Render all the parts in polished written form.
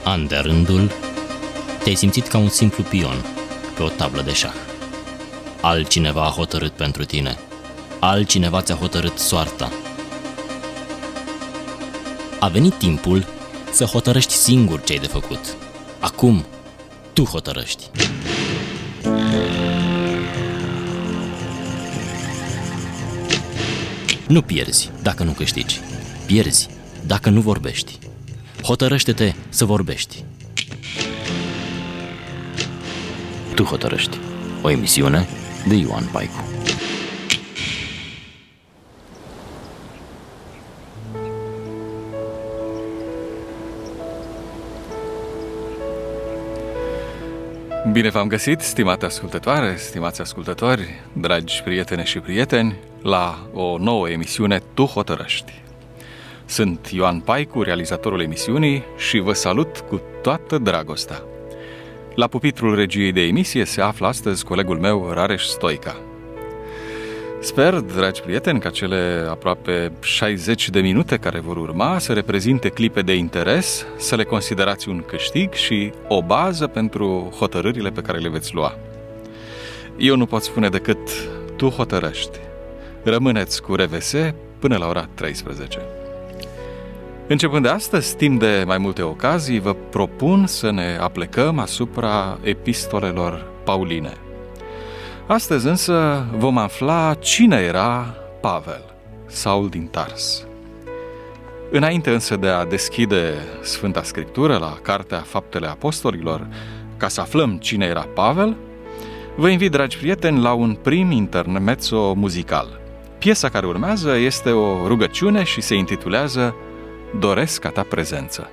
An de rândul, te-ai simțit ca un simplu pion pe o tablă de șah. Altcineva a hotărât pentru tine. Altcineva ți-a hotărât soarta. A venit timpul să hotărăști singur ce ai de făcut. Acum, tu hotărăști. Nu pierzi dacă nu câștigi. Pierzi dacă nu vorbești. Hotărăște-te să vorbești. Tu hotărăști. O emisiune de Ioan Paicu. Bine v-am găsit, stimate ascultătoare, stimați ascultători, dragi prietene și prieteni, la o nouă emisiune Tu hotărăști. Sunt Ioan Paicu, realizatorul emisiunii, și vă salut cu toată dragostea. La pupitrul regiei de emisie se află astăzi colegul meu, Rareș Stoica. Sper, dragi prieteni, ca cele aproape 60 de minute care vor urma să reprezinte clipe de interes, să le considerați un câștig și o bază pentru hotărârile pe care le veți lua. Eu nu pot spune decât tu hotărăști. Rămâneți cu RVS până la ora 13. Începând de astăzi, timp de mai multe ocazii, vă propun să ne aplecăm asupra epistolelor pauline. Astăzi însă vom afla cine era Pavel, Saul din Tars. Înainte însă de a deschide Sfânta Scriptură la Cartea Faptele Apostolilor, ca să aflăm cine era Pavel, vă invit, dragi prieteni, la un prim intermezzo muzical. Piesa care urmează este o rugăciune și se intitulează Doresc a ta prezență.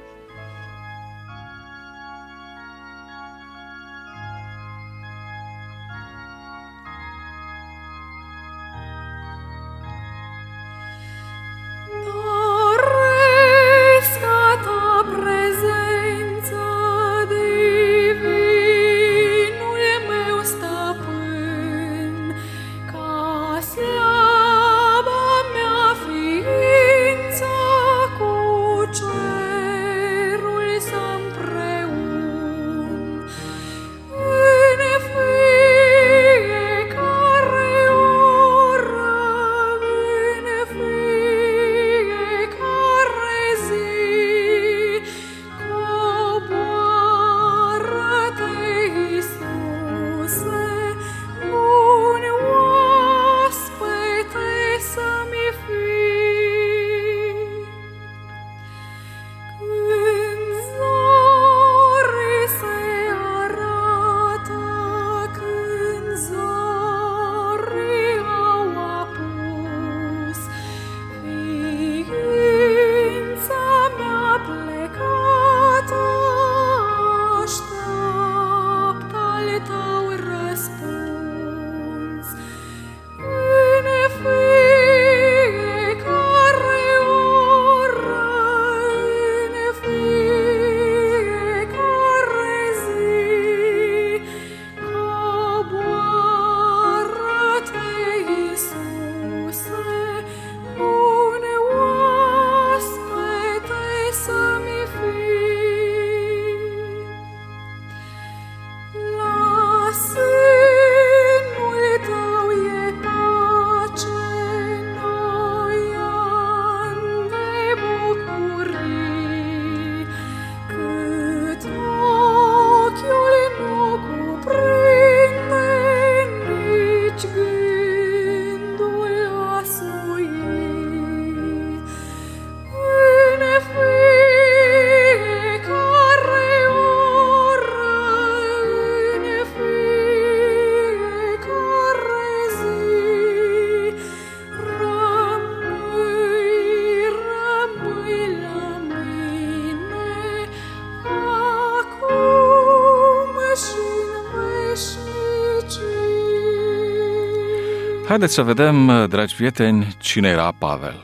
Haideți să vedem, dragi prieteni, cine era Pavel.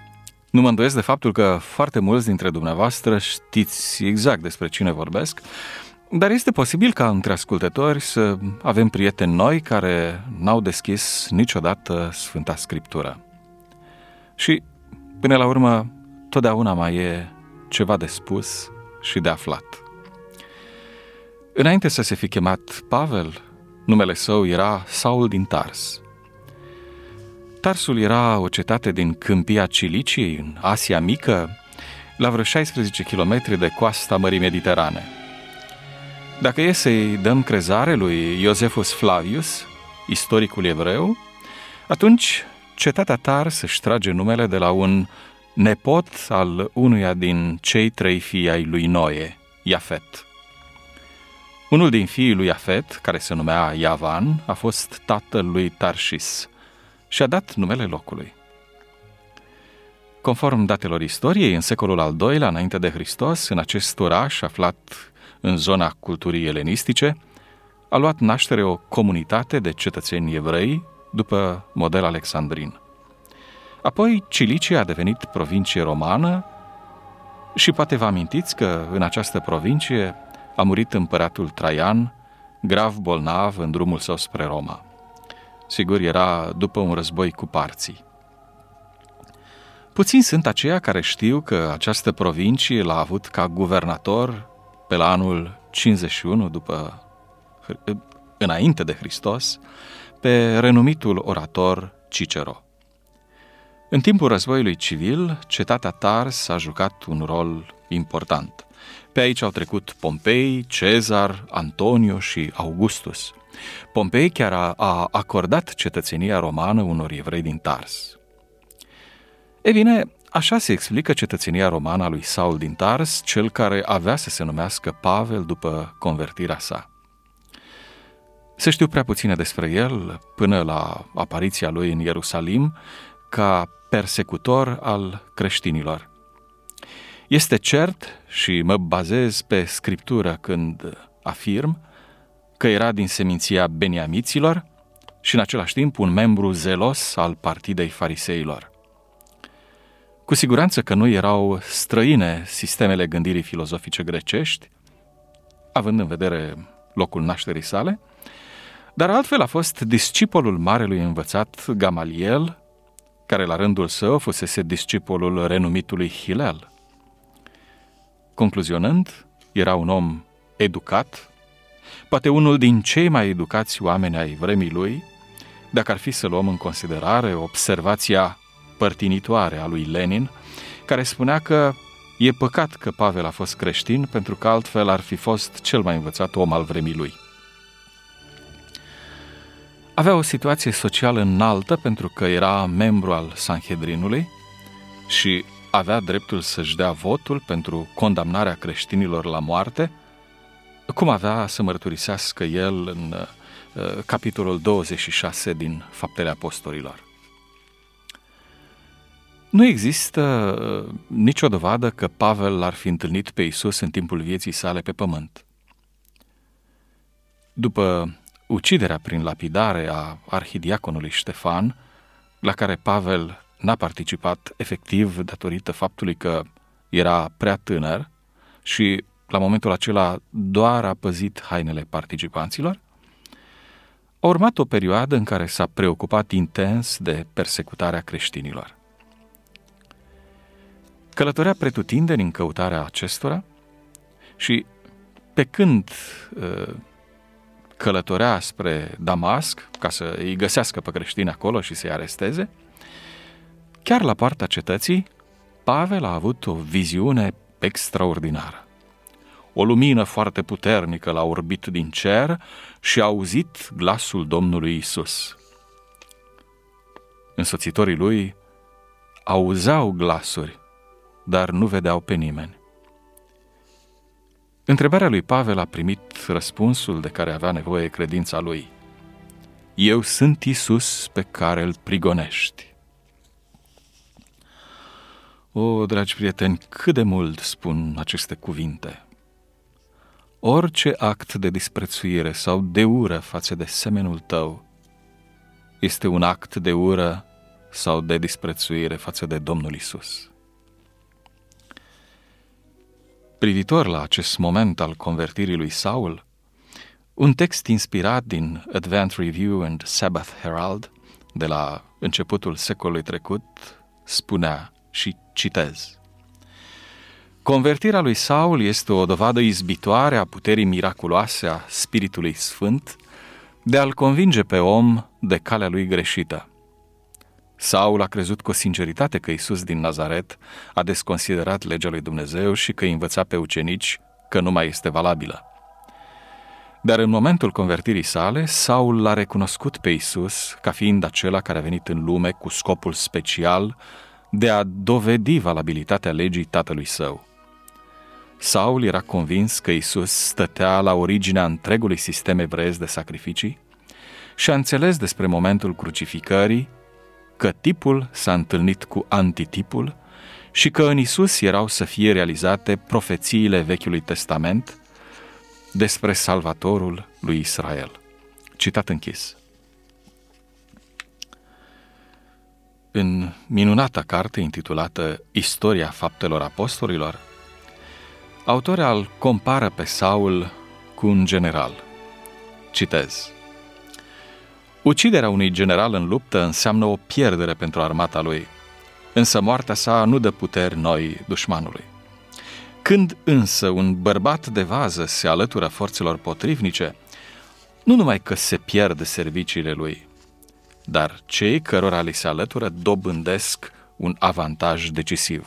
Nu mă îndoiesc de faptul că foarte mulți dintre dumneavoastră știți exact despre cine vorbesc, dar este posibil ca între ascultători să avem prieteni noi care n-au deschis niciodată Sfânta Scriptură. Și, până la urmă, totdeauna mai e ceva de spus și de aflat. Înainte să se fi chemat Pavel, numele său era Saul din Tars. Tarsul era o cetate din câmpia Ciliciei, în Asia Mică, la vreo 16 km de coasta Mării Mediterane. Dacă e să-i dăm crezare lui Iosefus Flavius, istoricul evreu, atunci cetatea Tars își trage numele de la un nepot al unuia din cei 3 fii ai lui Noe, Iafet. Unul din fiii lui Iafet, care se numea Iavan, a fost tatăl lui Tarșis și a dat numele locului. Conform datelor istoriei, în secolul al II-lea înainte de Hristos, în acest oraș aflat în zona culturii elenistice, a luat naștere o comunitate de cetățeni evrei după model alexandrin. Apoi Cilicia a devenit provincie romană și poate vă amintiți că în această provincie a murit împăratul Traian, grav bolnav în drumul său spre Roma. Sigur, era după un război cu parții. Puțini sunt aceia care știu că această provincie l-a avut ca guvernator pe la anul 51 înainte de Hristos, pe renumitul orator Cicero. În timpul războiului civil, cetatea Tars a jucat un rol important. Pe aici au trecut Pompei, Cezar, Antonio și Augustus. Pompei chiar a acordat cetățenia romană unor evrei din Tars. E bine, așa se explică cetățenia romană a lui Saul din Tars, cel care avea să se numească Pavel după convertirea sa. Se știu prea puține despre el până la apariția lui în Ierusalim ca persecutor al creștinilor. Este cert și mă bazez pe Scriptură când afirm că era din seminția beniamiților și în același timp un membru zelos al partidei fariseilor. Cu siguranță că nu erau străine sistemele gândirii filozofice grecești, având în vedere locul nașterii sale, dar altfel a fost discipolul marelui învățat Gamaliel, care la rândul său fusese discipolul renumitului Hilel. Concluzionând, era un om educat, poate unul din cei mai educați oameni ai vremii lui, dacă ar fi să luăm în considerare observația părtinitoare a lui Lenin, care spunea că e păcat că Pavel a fost creștin, pentru că altfel ar fi fost cel mai învățat om al vremii lui. Avea o situație socială înaltă pentru că era membru al Sanhedrinului și avea dreptul să-și dea votul pentru condamnarea creștinilor la moarte, cum avea să mărturisească el în capitolul 26 din Faptele Apostolilor. Nu există nicio dovadă că Pavel l-ar fi întâlnit pe Iisus în timpul vieții sale pe pământ. După uciderea prin lapidare a arhidiaconului Ștefan, la care Pavel n-a participat efectiv datorită faptului că era prea tânăr și la momentul acela doar a păzit hainele participanților, a urmat o perioadă în care s-a preocupat intens de persecutarea creștinilor. Călătorea pretutindeni în căutarea acestora și pe când călătorea spre Damasc ca să îi găsească pe creștini acolo și să-i aresteze, chiar la poarta cetății, Pavel a avut o viziune extraordinară. O lumină foarte puternică l-a orbit din cer și a auzit glasul Domnului Iisus. Însoțitorii lui auzeau glasuri, dar nu vedeau pe nimeni. Întrebarea lui Pavel a primit răspunsul de care avea nevoie credința lui. Eu sunt Iisus pe care îl prigonești. O, dragi prieteni, cât de mult spun aceste cuvinte. Orice act de disprețuire sau de ură față de semenul tău este un act de ură sau de disprețuire față de Domnul Iisus. Privitor la acest moment al convertirii lui Saul, un text inspirat din Advent Review and Sabbath Herald de la începutul secolului trecut spunea, și citez: Convertirea lui Saul este o dovadă izbitoare a puterii miraculoase a Spiritului Sfânt de a-l convinge pe om de calea lui greșită. Saul a crezut cu sinceritate că Iisus din Nazaret a desconsiderat legea lui Dumnezeu și că îi învăța pe ucenici că nu mai este valabilă. Dar în momentul convertirii sale, Saul l-a recunoscut pe Iisus ca fiind acela care a venit în lume cu scopul special de a dovedi valabilitatea legii tatălui său. Saul era convins că Iisus stătea la originea întregului sistem evreiesc de sacrificii și a înțeles despre momentul crucificării că tipul s-a întâlnit cu antitipul și că în Iisus erau să fie realizate profețiile Vechiului Testament despre Salvatorul lui Israel. Citat închis. În minunata carte intitulată Istoria faptelor apostolilor, autorul îl compară pe Saul cu un general. Citez. Uciderea unui general în luptă înseamnă o pierdere pentru armata lui, însă moartea sa nu dă puteri noi dușmanului. Când însă un bărbat de vază se alătură forțelor potrivnice, nu numai că se pierd serviciile lui, dar cei cărora li se alătură dobândesc un avantaj decisiv.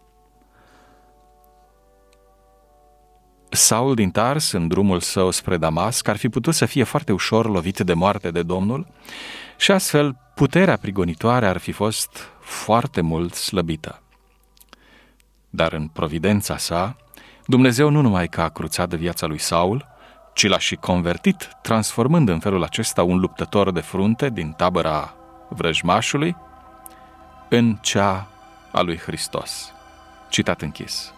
Saul din Tars, în drumul său spre Damasc, ar fi putut să fie foarte ușor lovit de moarte de Domnul și astfel puterea prigonitoare ar fi fost foarte mult slăbită. Dar în providența sa, Dumnezeu nu numai că a cruțat viața lui Saul, ci l-a și convertit, transformând în felul acesta un luptător de frunte din tabăra vrăjmașului în cea a lui Hristos. Citat închis.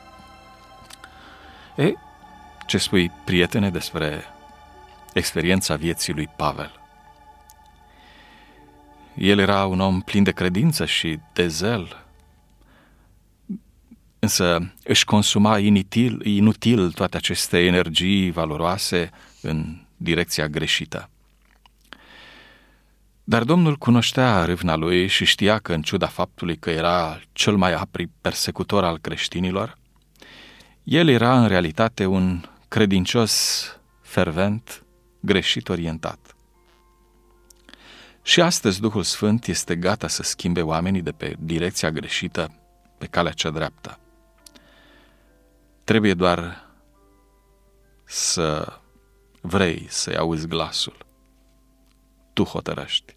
Ce spui, prietene, despre experiența vieții lui Pavel? El era un om plin de credință și de zel, însă își consuma inutil toate aceste energii valoroase în direcția greșită. Dar Domnul cunoștea râvna lui și știa că, în ciuda faptului că era cel mai aprig persecutor al creștinilor, el era în realitate un credincios fervent, greșit orientat. Și astăzi Duhul Sfânt este gata să schimbe oamenii de pe direcția greșită pe calea cea dreaptă. Trebuie doar să vrei să-i auzi glasul. Tu hotărăști.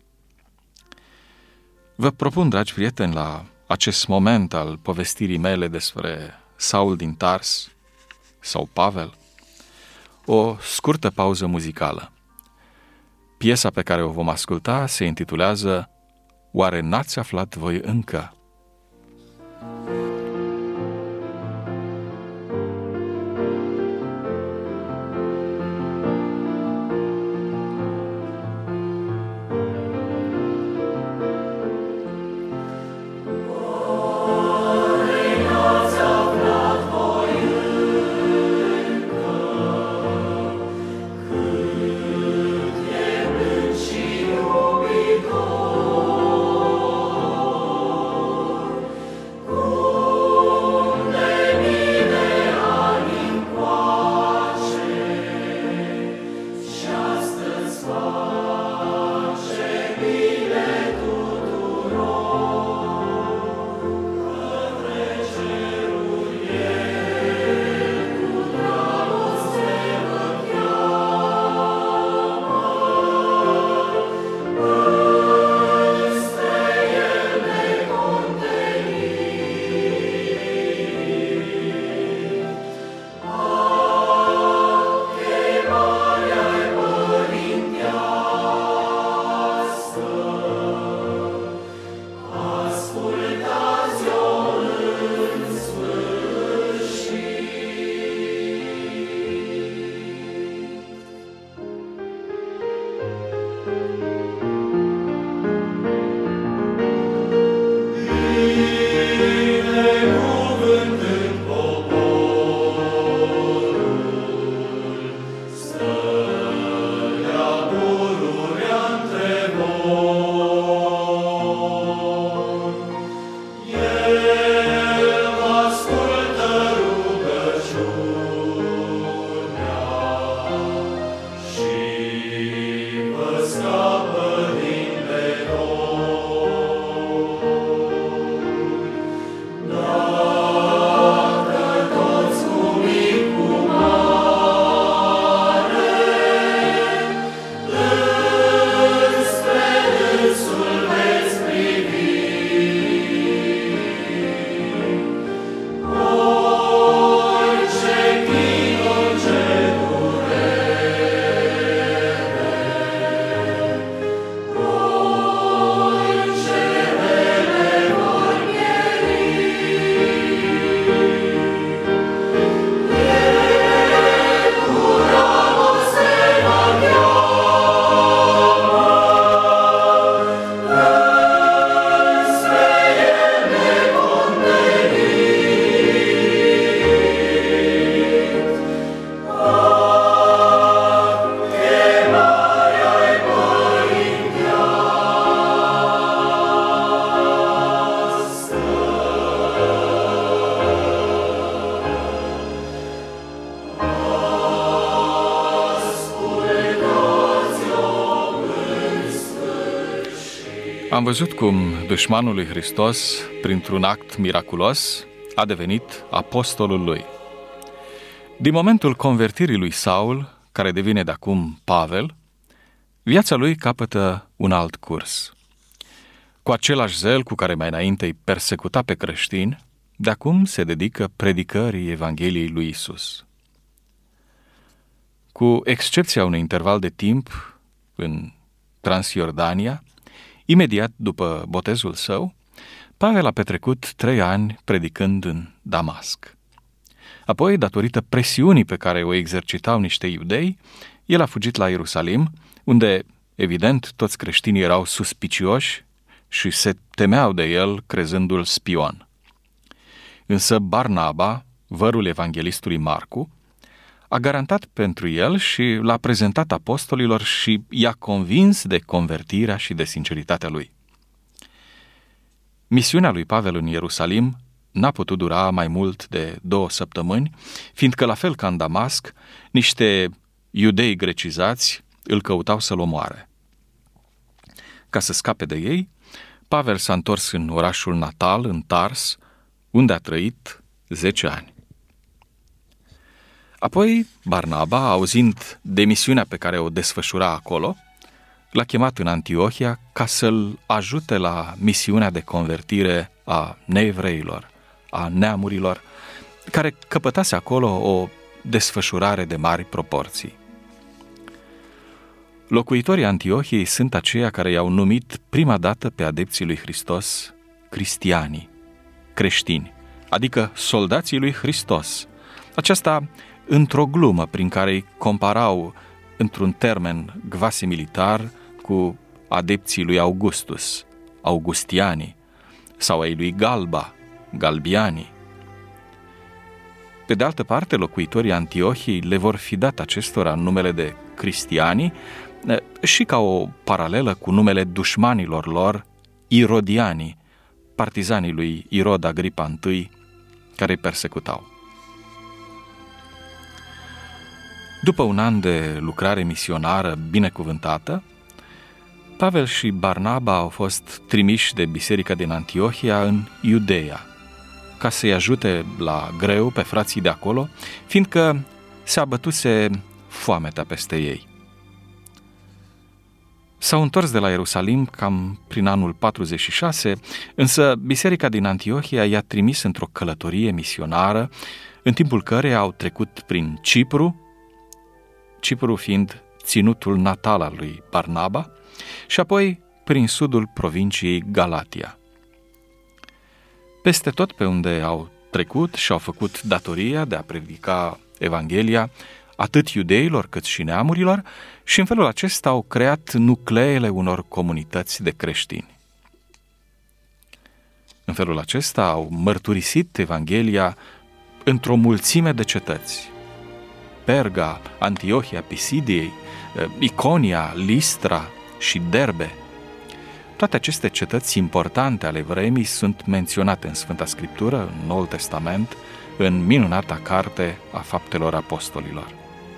Vă propun, dragi prieteni, la acest moment al povestirii mele despre Saul din Tars sau Pavel, o scurtă pauză muzicală. Piesa pe care o vom asculta se intitulează Oare n-ați aflat voi încă? Am văzut cum dușmanul lui Hristos, printr-un act miraculos, a devenit apostolul lui. Din momentul convertirii lui Saul, care devine de acum Pavel, viața lui capătă un alt curs. Cu același zel cu care mai înainte îi persecuta pe creștini, de acum se dedică predicării Evangheliei lui Isus. Cu excepția unui interval de timp în Transjordania, imediat după botezul său, Pavel a petrecut 3 ani predicând în Damasc. Apoi, datorită presiunii pe care o exercitau niște iudei, el a fugit la Ierusalim, unde, evident, toți creștinii erau suspicioși și se temeau de el, crezându-l spion. Însă Barnaba, vărul evanghelistului Marcu, a garantat pentru el și l-a prezentat apostolilor și i-a convins de convertirea și de sinceritatea lui. Misiunea lui Pavel în Ierusalim n-a putut dura mai mult de 2 săptămâni, fiindcă, la fel ca în Damasc, niște iudei grecizați îl căutau să-l omoare. Ca să scape de ei, Pavel s-a întors în orașul natal, în Tars, unde a trăit 10 ani. Apoi, Barnaba, auzind de misiunea pe care o desfășura acolo, l-a chemat în Antiohia ca să-l ajute la misiunea de convertire a neevreilor, a neamurilor, care căpătase acolo o desfășurare de mari proporții. Locuitorii Antiohiei sunt aceia care i-au numit prima dată pe adepții lui Hristos cristiani, creștini, adică soldații lui Hristos. Aceasta într-o glumă prin care îi comparau într-un termen gvasi-militar cu adepții lui Augustus, augustiani, sau ai lui Galba, galbiani. Pe de altă parte, locuitorii Antiohiei le vor fi dat acestora numele de cristiani și ca o paralelă cu numele dușmanilor lor, irodiani, partizanii lui Irod Agripa I, care îi persecutau. După un an de lucrare misionară binecuvântată, Pavel și Barnaba au fost trimiși de biserica din Antiohia în Iudeea, ca să-i ajute la greu pe frații de acolo, fiindcă se abătuse foametea peste ei. S-au întors de la Ierusalim cam prin anul 46, însă biserica din Antiohia i-a trimis într-o călătorie misionară, în timpul căreia au trecut prin Cipru fiind ținutul natal al lui Barnaba, și apoi prin sudul provinciei Galatia. Peste tot pe unde au trecut și-au făcut datoria de a predica Evanghelia atât iudeilor cât și neamurilor, și în felul acesta au creat nucleele unor comunități de creștini. În felul acesta au mărturisit Evanghelia într-o mulțime de cetăți: Perga, Antiohia Pisidiei, Iconia, Listra și Derbe. Toate aceste cetăți importante ale vremii sunt menționate în Sfânta Scriptură, în Noul Testament, în minunata carte a Faptelor Apostolilor.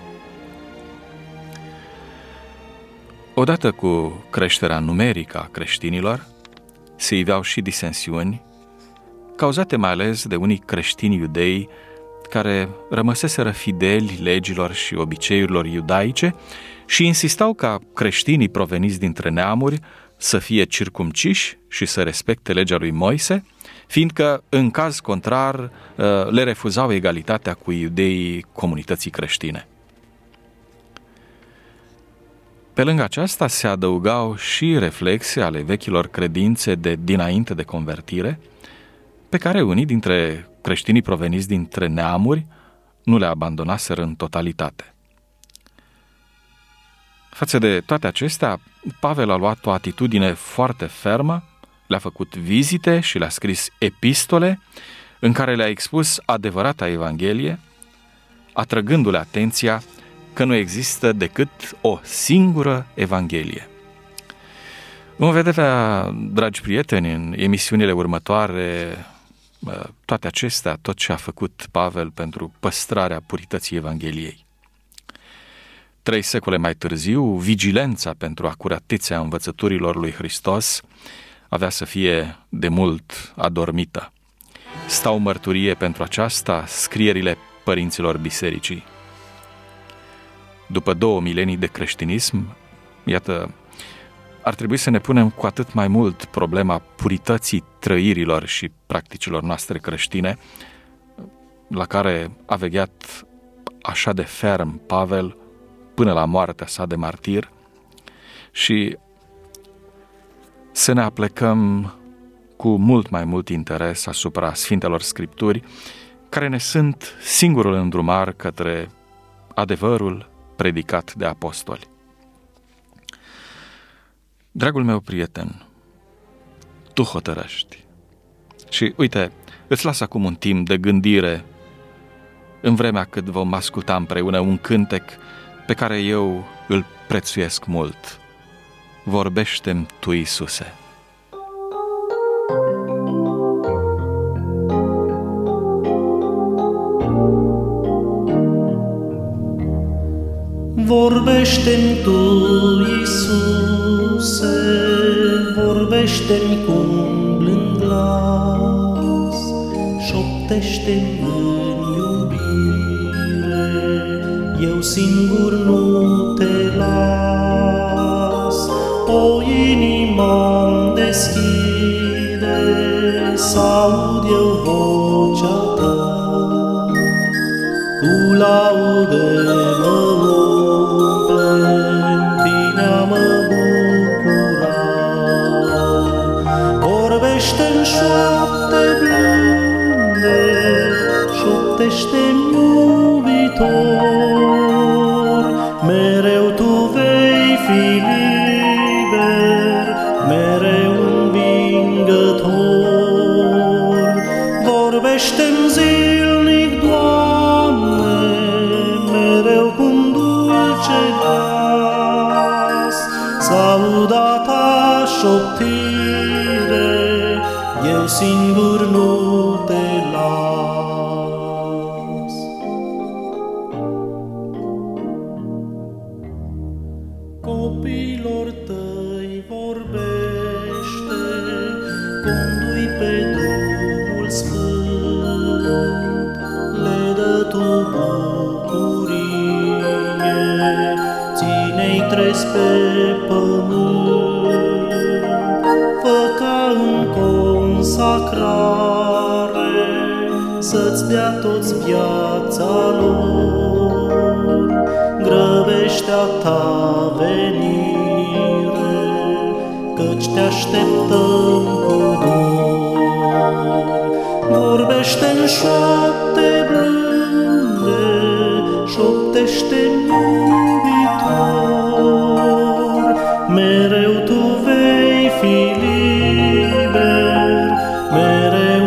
Odată cu creșterea numerică a creștinilor, se iveau și disensiuni, cauzate mai ales de unii creștini iudei care rămăseseră fideli legilor și obiceiurilor iudaice și insistau ca creștinii proveniți dintre neamuri să fie circumciși și să respecte legea lui Moise, fiindcă, în caz contrar, le refuzau egalitatea cu iudeii comunității creștine. Pe lângă aceasta se adăugau și reflexe ale vechilor credințe de dinainte de convertire, pe care unii dintre creștinii proveniți dintre neamuri nu le abandonaseră în totalitate. Față de toate acestea, Pavel a luat o atitudine foarte fermă, le-a făcut vizite și le-a scris epistole în care le-a expus adevărata Evanghelie, atrăgându-le atenția că nu există decât o singură Evanghelie. Vom vedea, dragi prieteni, în emisiunile următoare toate acestea, tot ce a făcut Pavel pentru păstrarea purității Evangheliei. 3 secole mai târziu, vigilența pentru acuratețea învățăturilor lui Hristos avea să fie de mult adormită. Stau mărturie pentru aceasta scrierile părinților bisericii. După 2 milenii de creștinism, iată, ar trebui să ne punem cu atât mai mult problema purității trăirilor și practicilor noastre creștine, la care a vegheat așa de ferm Pavel până la moartea sa de martir, și să ne aplecăm cu mult mai mult interes asupra Sfintelor Scripturi, care ne sunt singurul îndrumar către adevărul predicat de apostoli. Dragul meu prieten, tu hotărăști. Și uite, îți las acum un timp de gândire în vremea cât vom asculta împreună un cântec pe care eu îl prețuiesc mult. Vorbește-mi tu, Iisuse. Vorbește-mi tu, Iisuse, vorbește-mi cu un blând glas, șoptește-mi în iubire, eu singur nu te las. O inima-mi deschide, să aud eu vocea ta, cu laude mă șoapte blânde, șoptește-mi iubitor, mereu tu vei fi liber, mereu învingător. Vorbește-mi zilnic, Doamne, mereu cu-n dulce glas, să aud a ta șoptire, eu singur nu te las. Copiilor tăi vorbește, condu-i pe drumul sfânt, le dă tu bucurie, ține-i trezi pe pământ, fă ca în consacrare să-ți dea toți viața lor, grăbește-a ta venire, căci te așteptăm cu dor. Vorbește-mi șoapte blânde, șoptește-mi iubitor, mereu tu vei fi liber, mereu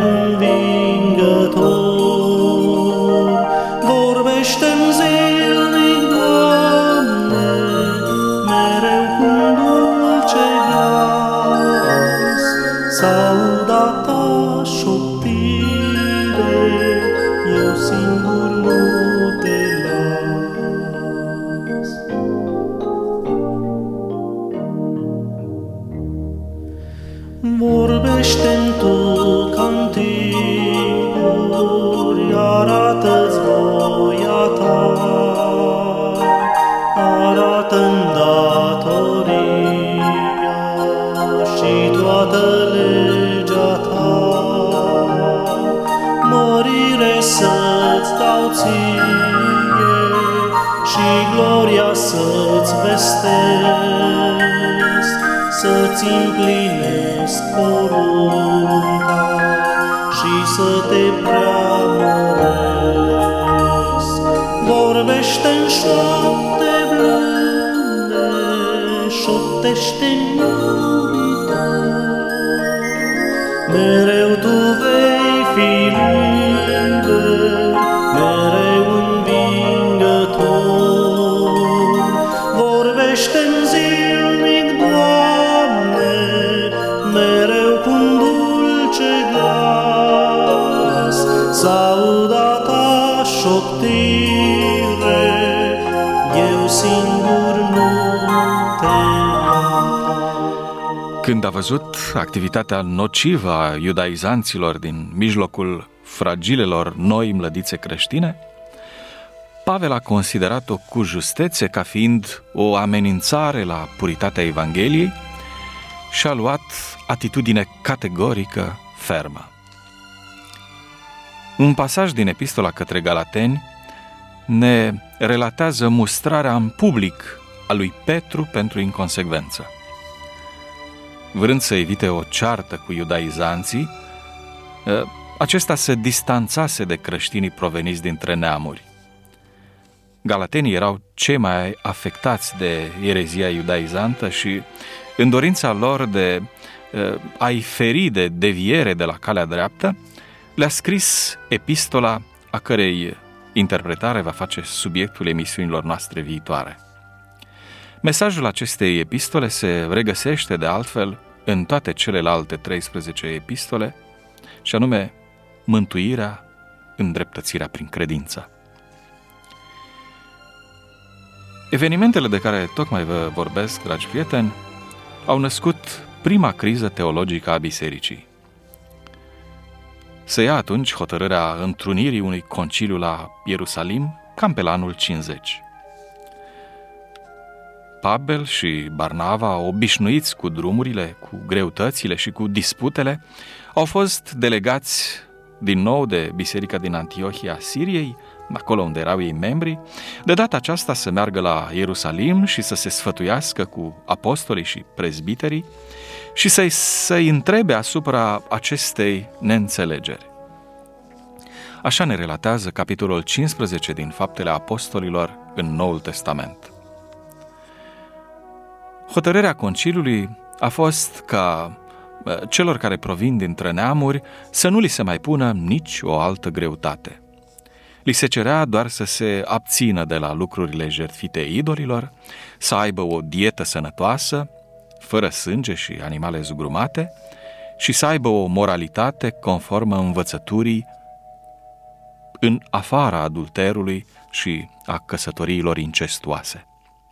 învingător. Vorbește-mi zilnic, Doamne, mereu cu-n dulce glas, să aud a ta șoptire, eu singur nu te las. Vorbește-mi tu canticuri, arată-ți voia ta, arată-mi datoria și toată legea ta. Mărire să-ți dau ție și gloria să-ți vestesc, să-ți împlinesc porunca și să te preamăresc. Vorbește-mi șoapte blânde, șoptește-mi iubitor, mereu tu vei fi liber, mereu învingător. Vorbește-mi zilnic, Doamne, mereu cu-n dulce glas, să aud a ta șoptire, eu singur nu te las. Când a văzut activitatea nocivă a iudaizanților din mijlocul fragilelor noi mlădițe creștine, Pavel a considerat-o cu justețe ca fiind o amenințare la puritatea Evangheliei și a luat atitudine categorică, fermă. Un pasaj din epistola către Galateni ne relatează mustrarea în public a lui Petru pentru inconsecvență. Vrând să evite o ceartă cu iudaizanții, acesta se distanțase de creștinii proveniți dintre neamuri. Galatenii erau cei mai afectați de erezia iudaizantă și, în dorința lor de a-i feri de deviere de la calea dreaptă, le-a scris epistola a cărei interpretare va face subiectul emisiunilor noastre viitoare. Mesajul acestei epistole se regăsește de altfel în toate celelalte 13 epistole, și anume mântuirea, îndreptățirea prin credință. Evenimentele de care tocmai vă vorbesc, dragi prieteni, au născut prima criză teologică a bisericii. Se ia atunci hotărârea întrunirii unui conciliu la Ierusalim, cam pe la anul 50. Pavel și Barnava, obișnuiți cu drumurile, cu greutățile și cu disputele, au fost delegați din nou de biserica din Antiohia Siriei, acolo unde erau ei membri, de data aceasta să meargă la Ierusalim și să se sfătuiască cu apostolii și prezbiterii și să-i întrebe asupra acestei neînțelegeri. Așa ne relatează capitolul 15 din Faptele Apostolilor în Noul Testament. Hotărârea conciliului a fost ca celor care provin dintre neamuri să nu li se mai pună nici o altă greutate. Li se cerea doar să se abțină de la lucrurile jertfite idolilor, să aibă o dietă sănătoasă, fără sânge și animale zugrumate, și să aibă o moralitate conformă învățăturii în afara adulterului și a căsătoriilor incestuoase.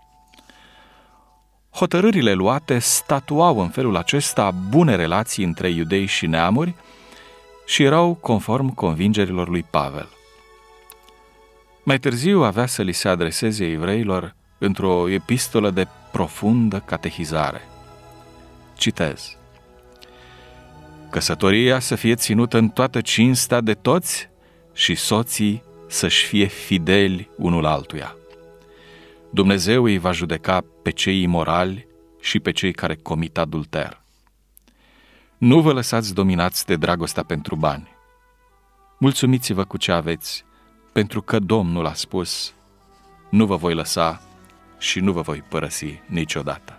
Hotărârile luate statuau în felul acesta bune relații între iudei și neamuri și erau conform convingerilor lui Pavel. Mai târziu avea să li se adreseze evreilor într-o epistolă de profundă catehizare. Citez: căsătoria să fie ținută în toată cinstea de toți și soții să-și fie fideli unul altuia. Dumnezeu îi va judeca pe cei imorali și pe cei care comit adulter. Nu vă lăsați dominați de dragostea pentru bani. Mulțumiți-vă cu ce aveți, pentru că Domnul a spus: nu vă voi lăsa și nu vă voi părăsi niciodată.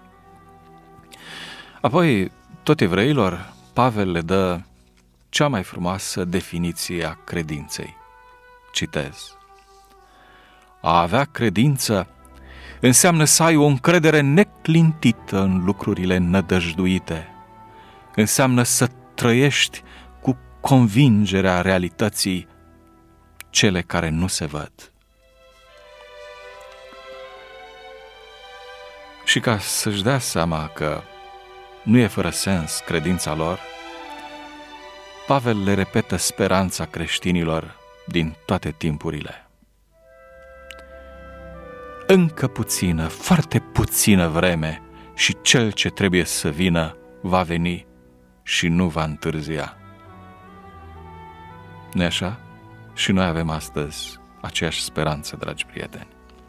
Apoi, tot evreilor, Pavel le dă cea mai frumoasă definiție a credinței. Citez: a avea credință înseamnă să ai o încredere neclintită în lucrurile nădăjduite. Înseamnă să trăiești cu convingerea realității cele care nu se văd. Și ca să-și dea seama că nu e fără sens credința lor, Pavel le repetă speranța creștinilor din toate timpurile. Încă puțină, foarte puțină vreme și cel ce trebuie să vină va veni și nu va întârzia. Nu-i așa? Și noi avem astăzi aceeași speranță, dragi prieteni.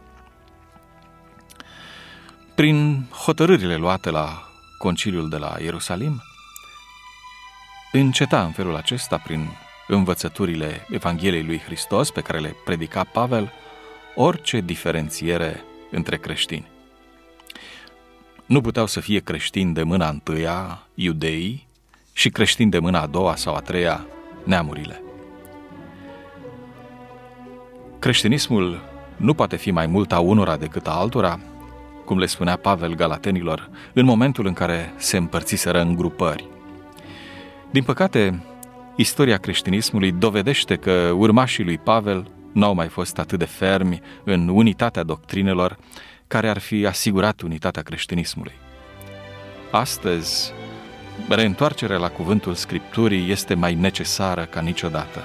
Prin hotărârile luate la conciliul de la Ierusalim, înceta în felul acesta, prin învățăturile Evangheliei lui Hristos pe care le predica Pavel, orice diferențiere între creștini. Nu puteau să fie creștini de mâna întâia, iudeii, și creștini de mâna a doua sau a treia, neamurile. Creștinismul nu poate fi mai mult a unora decât a altora, cum le spunea Pavel galatenilor, în momentul în care se împărțiseră în grupări. Din păcate, istoria creștinismului dovedește că urmașii lui Pavel n-au mai fost atât de fermi în unitatea doctrinelor care ar fi asigurat unitatea creștinismului. Astăzi, reîntoarcerea la cuvântul Scripturii este mai necesară ca niciodată.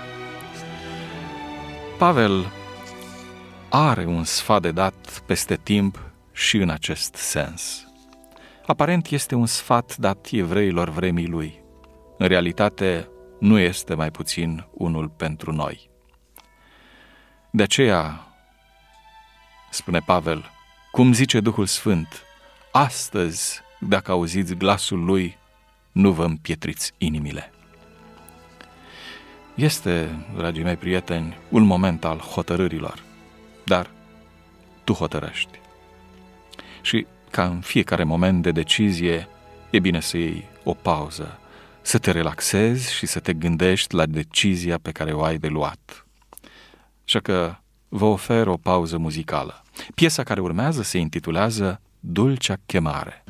Pavel are un sfat de dat peste timp și în acest sens. Aparent este un sfat dat evreilor vremii lui. În realitate, nu este mai puțin unul pentru noi. De aceea, spune Pavel, cum zice Duhul Sfânt, astăzi, dacă auziți glasul lui, nu vă împietriți inimile. Este, dragii mei prieteni, un moment al hotărârilor, dar tu hotărăști. Și ca în fiecare moment de decizie, e bine să iei o pauză, să te relaxezi și să te gândești la decizia pe care o ai de luat. Așa că vă ofer o pauză muzicală. Piesa care urmează se intitulează Dulcea chemare.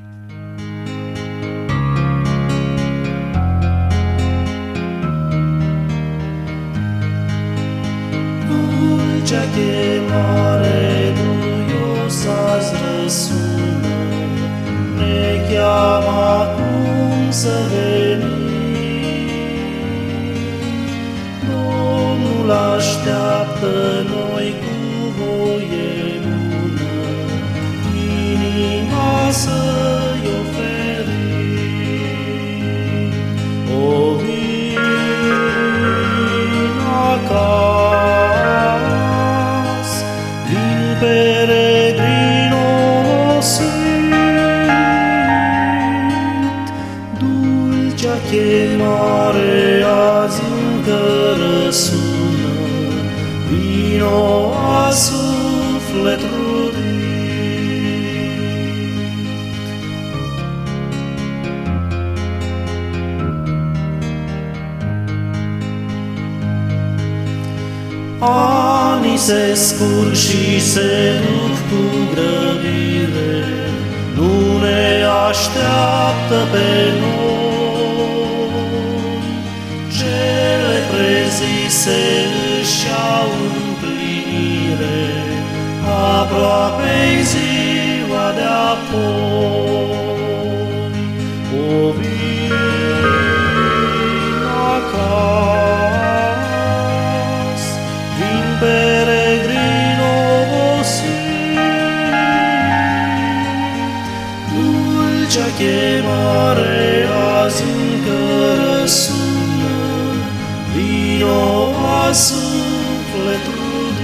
Dulcea chemare duiosa-ți răsună, ne cheamă acum să venim. Domnul așteaptă noi cu voie bună, inima să-i oferim. O vin acasă, vin peregrin osit, dulcea chemare azi încă răsună, vino a suflet rodit. Anii se scurg și se duc cu grăbire, nu ne așteaptă pe noi. Cele prezise își iau împlinire, aproape-i ziua de-apoi. O vin acasă, vin peregrin obosit, dulcea chemare azi încă răsună, vino a suflet rodit.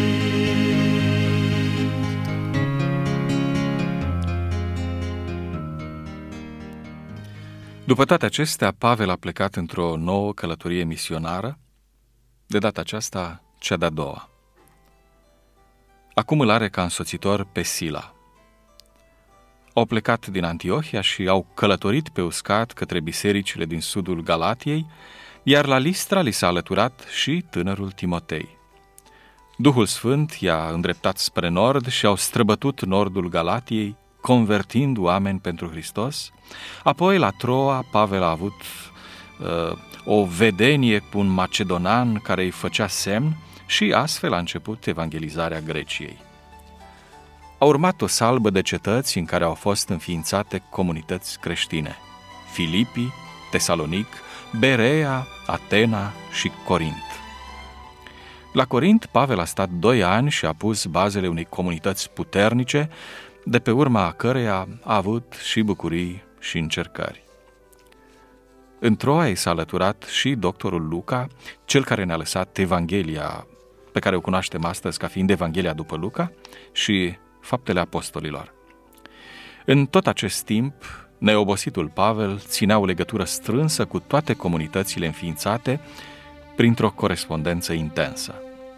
După toate acestea, Pavel a plecat într-o nouă călătorie misionară, de data aceasta cea de-a doua. Acum îl are ca însoțitor pe Sila. Au plecat din Antiohia și au călătorit pe uscat către bisericile din sudul Galatiei, iar la Listra li s-a alăturat și tânărul Timotei. Duhul Sfânt i-a îndreptat spre nord și au străbătut nordul Galatiei, convertind oameni pentru Hristos. Apoi, la Troa, Pavel a avut o vedenie cu un macedonan care îi făcea semn și astfel a început evangelizarea Greciei. A urmat o salbă de cetăți în care au fost înființate comunități creștine: Filipii, Tesalonic, Berea, Atena și Corint. La Corint, Pavel a stat 2 ani și a pus bazele unei comunități puternice, de pe urma căreia a avut și bucurii și încercări. În Troa i s-a alăturat și doctorul Luca, cel care ne-a lăsat Evanghelia, pe care o cunoaștem astăzi ca fiind Evanghelia după Luca, și Faptele Apostolilor. În tot acest timp, neobositul Pavel ținea o legătură strânsă cu toate comunitățile înființate printr-o corespondență intensă.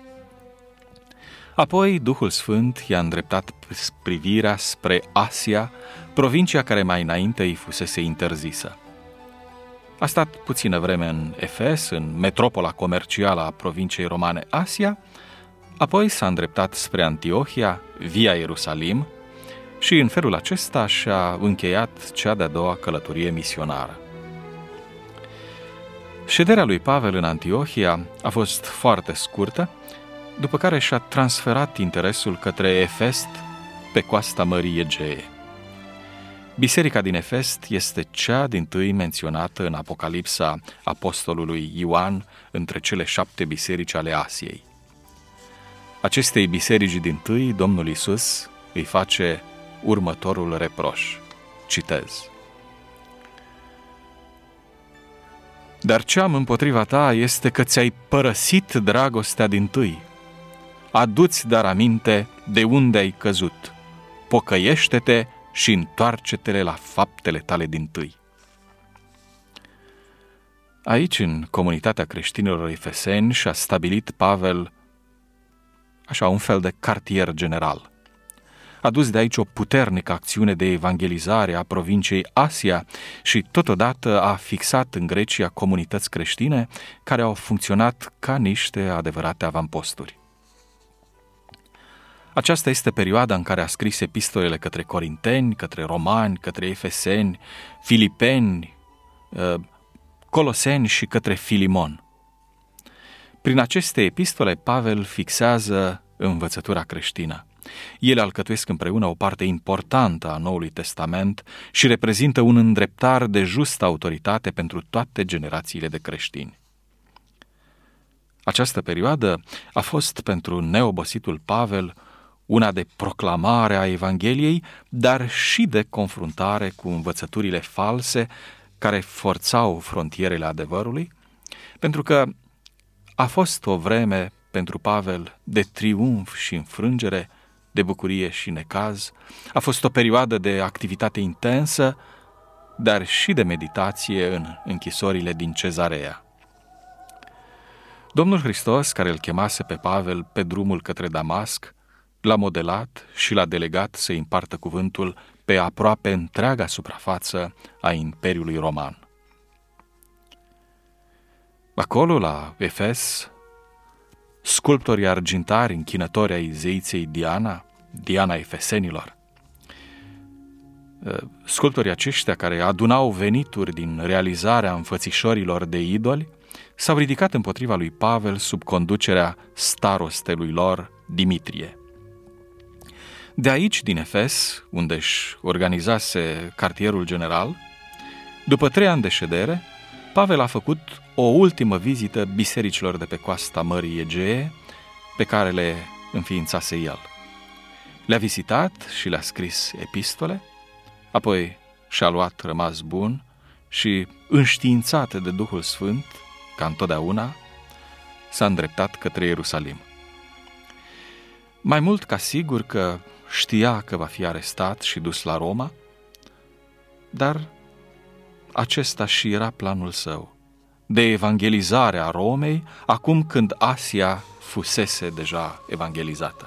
Apoi, Duhul Sfânt i-a îndreptat privirea spre Asia, provincia care mai înainte îi fusese interzisă. A stat puțină vreme în Efes, în metropola comercială a provinciei romane Asia, apoi s-a îndreptat spre Antiohia, via Ierusalim, și în felul acesta și-a încheiat cea de-a doua călătorie misionară. Șederea lui Pavel în Antiohia a fost foarte scurtă, după care și-a transferat interesul către Efes, pe coasta Mării Egee. Biserica din Efes este cea dintâi menționată în Apocalipsa apostolului Ioan între cele 7 biserici ale Asiei. Acestei biserici dintâi, Domnul Iisus îi face următorul reproș. Citez. Dar ce am împotriva ta este că ți-ai părăsit dragostea dintâi. Adu-ți dar aminte de unde ai căzut. Pocăiește-te și întoarce-te la faptele tale dintâi. Aici, în comunitatea creștinilor efeseni, și-a stabilit Pavel așa un fel de cartier general. A dus de aici o puternică acțiune de evangelizare a provinciei Asia și totodată a fixat în Grecia comunități creștine care au funcționat ca niște adevărate avamposturi. Aceasta este perioada în care a scris epistolele către corinteni, către romani, către efeseni, filipeni, coloseni și către Filimon. Prin aceste epistole, Pavel fixează învățătura creștină. Ele alcătuiesc împreună o parte importantă a Noului Testament și reprezintă un îndreptar de justă autoritate pentru toate generațiile de creștini. Această perioadă a fost pentru neobositul Pavel una de proclamare a Evangheliei, dar și de confruntare cu învățăturile false care forțau frontierele adevărului, pentru că a fost o vreme pentru Pavel de triumf și înfrângere, de bucurie și necaz, a fost o perioadă de activitate intensă, dar și de meditație în închisorile din Cezarea. Domnul Hristos, care îl chemase pe Pavel pe drumul către Damasc, l-a modelat și l-a delegat să împartă cuvântul pe aproape întreaga suprafață a Imperiului Roman. Acolo, la Efes, sculptorii argintari închinători ai zeiței Diana efesenilor, sculptorii aceștia care adunau venituri din realizarea înfățișorilor de idoli, s-au ridicat împotriva lui Pavel sub conducerea starostelui lor, Dimitrie. De aici, din Efes, unde își organizase cartierul general, după 3 ani de ședere, Pavel a făcut o ultimă vizită bisericilor de pe coasta Mării Egee, pe care le înființase el. Le-a vizitat și le-a scris epistole, apoi și-a luat rămas bun și, înștiințat de Duhul Sfânt, ca întotdeauna, s-a îndreptat către Ierusalim. Mai mult ca sigur că știa că va fi arestat și dus la Roma, dar acesta și era planul său, de evangelizare a Romei, acum când Asia fusese deja evangelizată.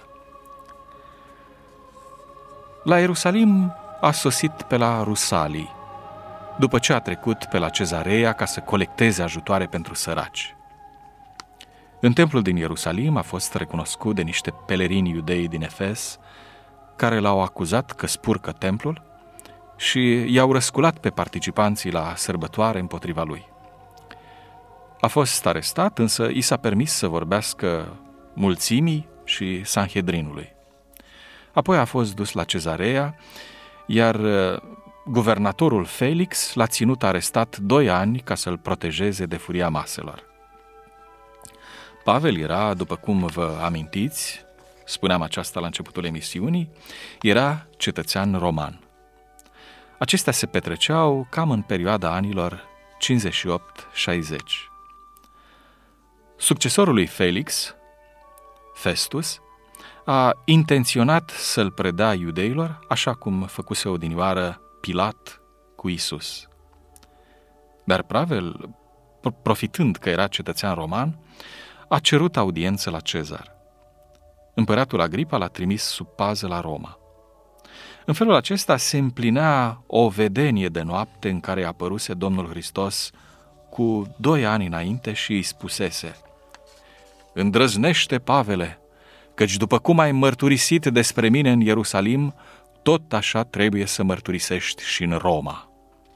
La Ierusalim a sosit pe la Rusalii, după ce a trecut pe la Cezarea ca să colecteze ajutoare pentru săraci. În templul din Ierusalim a fost recunoscut de niște pelerini iudei din Efes, care l-au acuzat că spurcă templul și i-au răsculat pe participanții la sărbătoare împotriva lui. A fost arestat, însă i s-a permis să vorbească mulțimii și Sanhedrinului. Apoi a fost dus la Cezarea, iar guvernatorul Felix l-a ținut arestat 2 ani ca să-l protejeze de furia maselor. Pavel era, după cum vă amintiți, spuneam aceasta la începutul emisiunii, era cetățean roman. Acestea se petreceau cam în perioada anilor 58-60. Succesorul lui Felix, Festus, a intenționat să-l preda iudeilor, așa cum făcuse odinioară Pilat cu Isus. Dar Pavel, profitând că era cetățean roman, a cerut audiență la Cezar. Împăratul Agripa l-a trimis sub pază la Roma. În felul acesta se împlinea o vedenie de noapte în care apăruse Domnul Hristos cu 2 ani înainte și îi spusese: „Îndrăznește, Pavele, căci după cum ai mărturisit despre mine în Ierusalim, tot așa trebuie să mărturisești și în Roma.”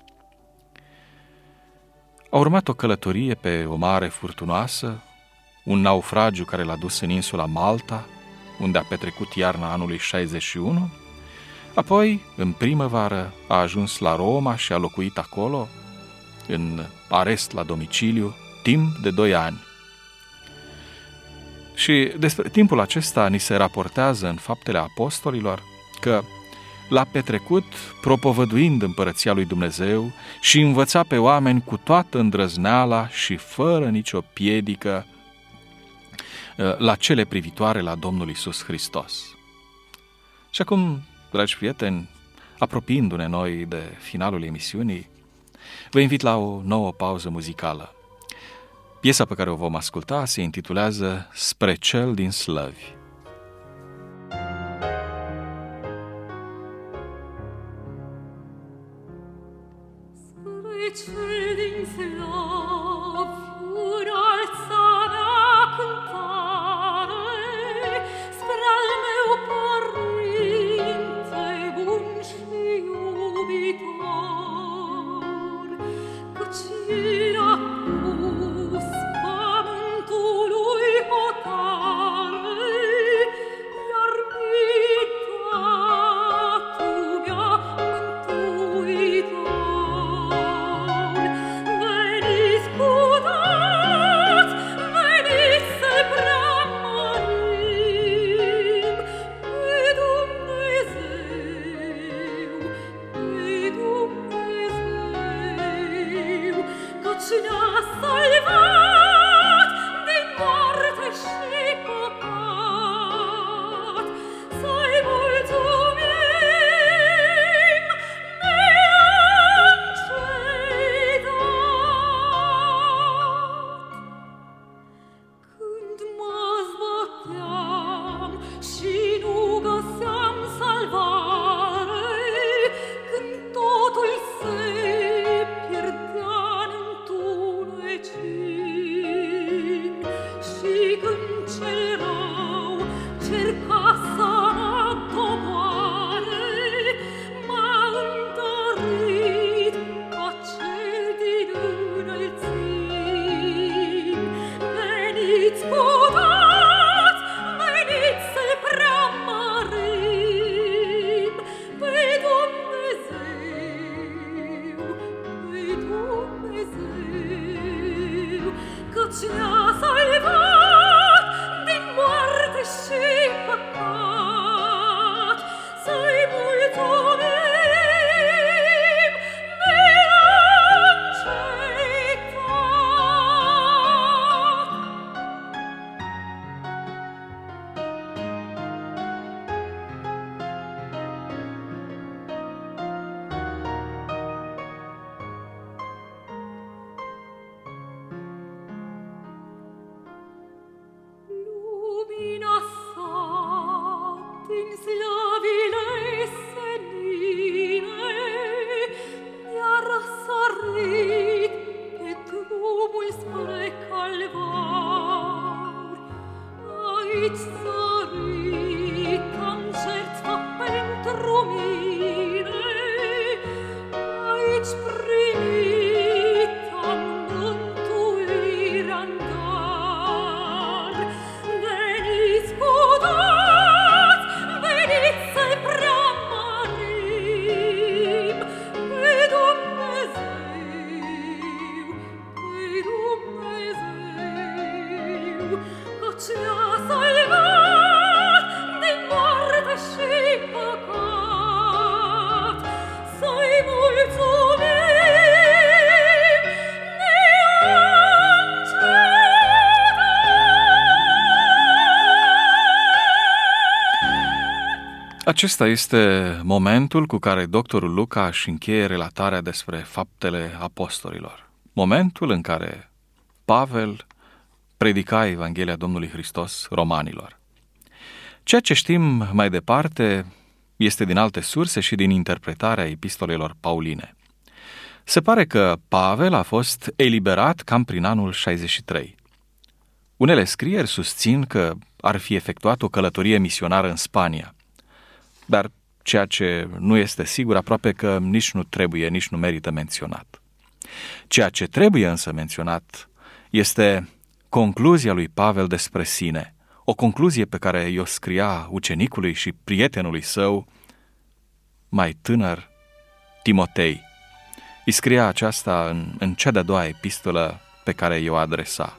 A urmat o călătorie pe o mare furtunoasă, un naufragiu care l-a dus în insula Malta, unde a petrecut iarna anului 61, Apoi, în primăvară, a ajuns la Roma și a locuit acolo, în arest la domiciliu, timp de 2 ani. Și despre timpul acesta ni se raportează în Faptele Apostolilor că l-a petrecut propovăduind împărăția lui Dumnezeu și învăța pe oameni cu toată îndrăzneala și fără nicio piedică la cele privitoare la Domnul Iisus Hristos. Și acum, dragi prieteni, apropiindu-ne noi de finalul emisiunii, vă invit la o nouă pauză muzicală. Piesa pe care o vom asculta se intitulează Spre cel din slăvi. Spre cel din slăvi, înălțarea cântare, spre al meu Părinte bun și iubitor, căci El a pus pământului hotare, iar pitatul mi-a mântuitor. Veniți cu dați, veniți să-L preamărim pe Dumnezeu, căci ne-a salvat din moarte și păcat. Să-i mulțumim neîncetat. Când mă zbăteam și nu găseam salvare, când totul se pierdea în întunecimi, și când cel rău cerca să mă doboare, m-a întărit acel din înălțimi. Veniți cu dați, veniți să-L preamărim pe Dumnezeu, căci ne-a salvat din moarte și păcat. Să-i mulțumim lumina sa din slăvile senine mi-a răsărit pe drumul spre Calvar. Aici sărit am jertfă pentru mine, aici primit am mântuirea-n dar. Veniți cu dați, veniți să-L preamărim pe Dumnezeu, căci ne-a salvat din moarte și păcat. Să-i mulțumim neîncetat. Acesta este momentul cu care doctorul Luca își încheie relatarea despre Faptele Apostolilor. Momentul în care Pavel predica Evanghelia Domnului Hristos romanilor. Ceea ce știm mai departe este din alte surse și din interpretarea epistolelor pauline. Se pare că Pavel a fost eliberat cam prin anul 63. Unele scrieri susțin că ar fi efectuat o călătorie misionară în Spania, dar ceea ce nu este sigur, aproape că nici nu trebuie, nici nu merită menționat. Ceea ce trebuie însă menționat este concluzia lui Pavel despre sine, o concluzie pe care i-o scria ucenicului și prietenului său mai tânăr, Timotei. Îi scria aceasta în cea de-a doua epistolă pe care i-o adresa.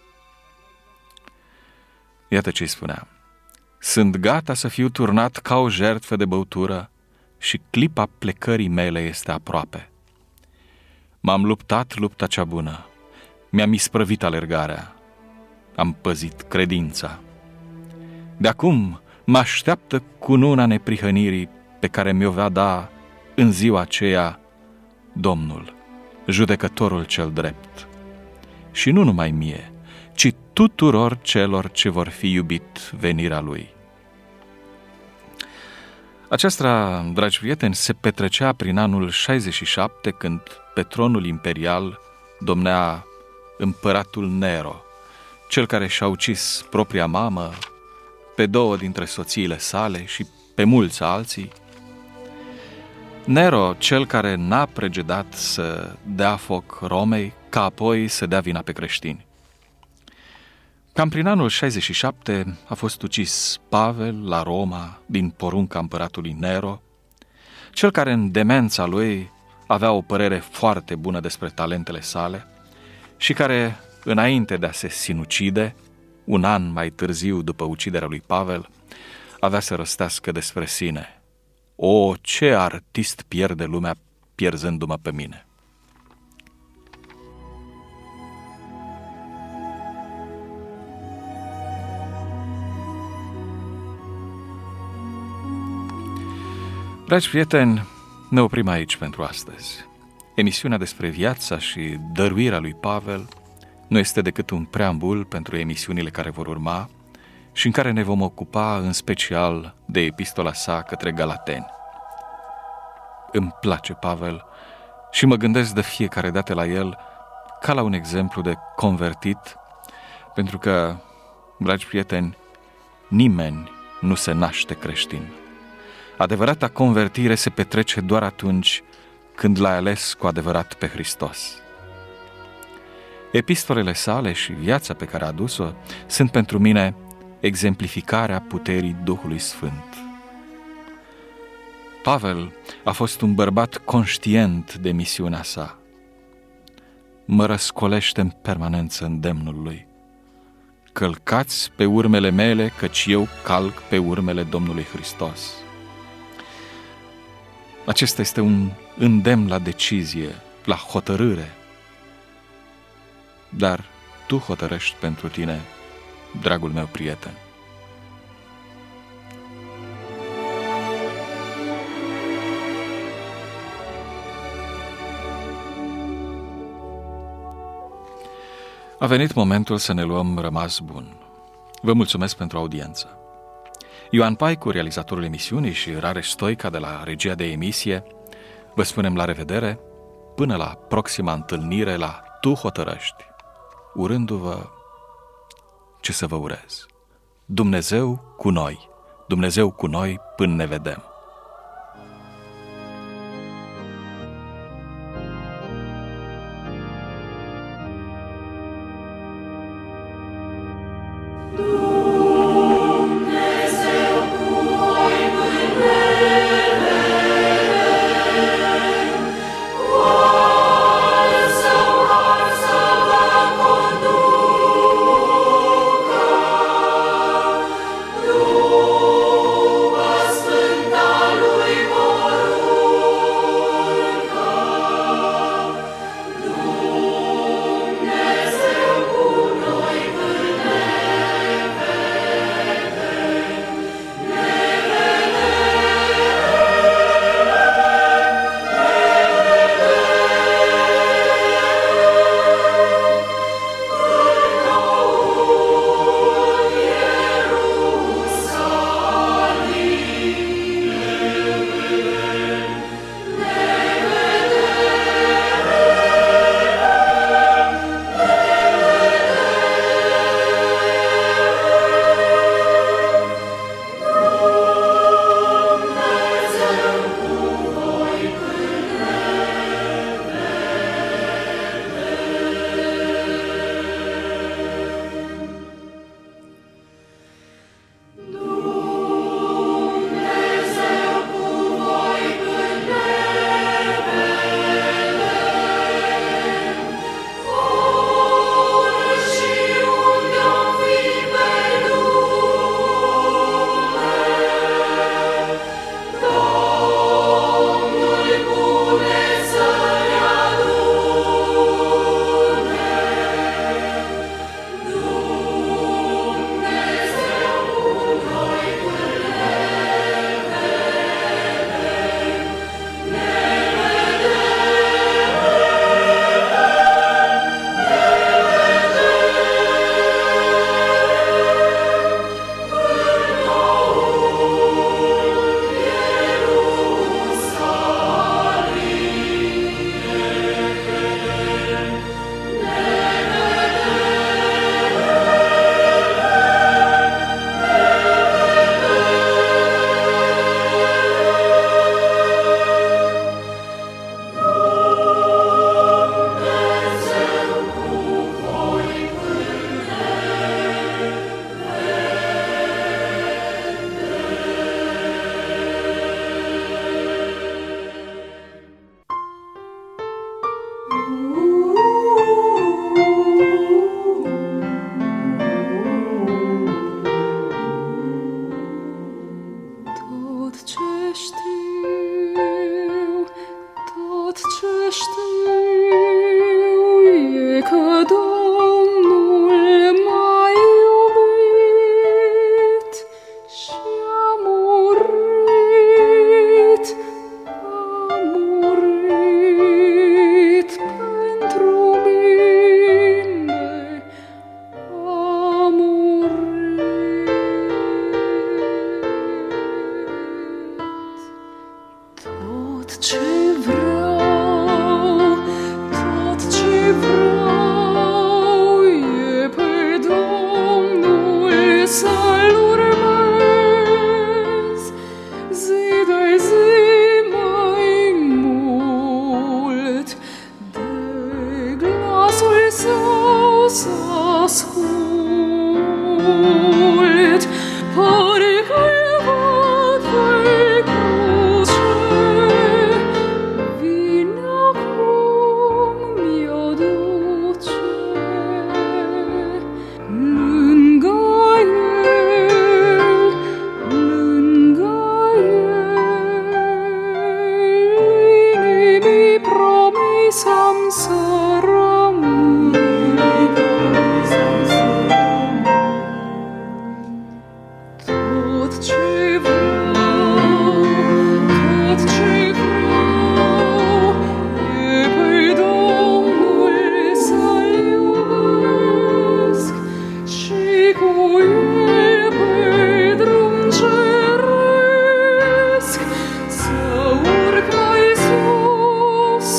Iată ce îi spunea: sunt gata să fiu turnat ca o jertfă de băutură și clipa plecării mele este aproape. M-am luptat lupta cea bună, mi-am isprăvit alergarea, am păzit credința. De acum mă așteaptă cununa neprihănirii pe care mi-o va da în ziua aceea Domnul, judecătorul cel drept. Și nu numai mie, ci tuturor celor ce vor fi iubit venirea Lui. Aceasta, dragi prieteni, se petrecea prin anul 67, când pe tronul imperial domnea împăratul Nero, cel care și-a ucis propria mamă, pe 2 dintre soțiile sale și pe mulți alții. Nero, cel care n-a pregedat să dea foc Romei, ca apoi să dea vina pe creștini. Cam prin anul 67 a fost ucis Pavel la Roma din porunca împăratului Nero, cel care în demența lui avea o părere foarte bună despre talentele sale și care, înainte de a se sinucide, un an mai târziu după uciderea lui Pavel, avea să rostească despre sine: o, ce artist pierde lumea pierzându-mă pe mine! Dragi prieteni, ne oprim aici pentru astăzi. Emisiunea despre viața și dăruirea lui Pavel nu este decât un preambul pentru emisiunile care vor urma și în care ne vom ocupa în special de epistola sa către Galateni. Îmi place Pavel și mă gândesc de fiecare dată la el ca la un exemplu de convertit, pentru că, dragi prieteni, nimeni nu se naște creștin. Adevărata convertire se petrece doar atunci când l-ai ales cu adevărat pe Hristos. Epistolele sale și viața pe care a adus-o sunt pentru mine exemplificarea puterii Duhului Sfânt. Pavel a fost un bărbat conștient de misiunea sa. Mă răscolește în permanență îndemnul lui: călcați pe urmele mele, căci eu calc pe urmele Domnului Hristos. Acesta este un îndemn la decizie, la hotărâre. Dar tu hotărăști pentru tine, dragul meu prieten. A venit momentul să ne luăm rămas bun. Vă mulțumesc pentru audiență. Ioan Paicu, realizatorul emisiunii, și Rareș Stoica de la regia de emisie, vă spunem la revedere până la proxima întâlnire la Tu Hotărăști, urându-vă ce să vă urez: Dumnezeu cu noi, Dumnezeu cu noi până ne vedem. Sfânta să-L urmez, zi de zi mai mult, de glasul Său să ascult, parcă-L văd pe cruce, vin acum mi-o duce. Lângă El, inimii promis-am să rămân. Tot ce vreau, tot ce vreau, e pe Domnul să-L iubesc și cu El pe drum ceresc să urc mai sus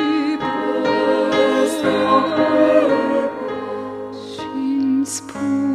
și-mi spune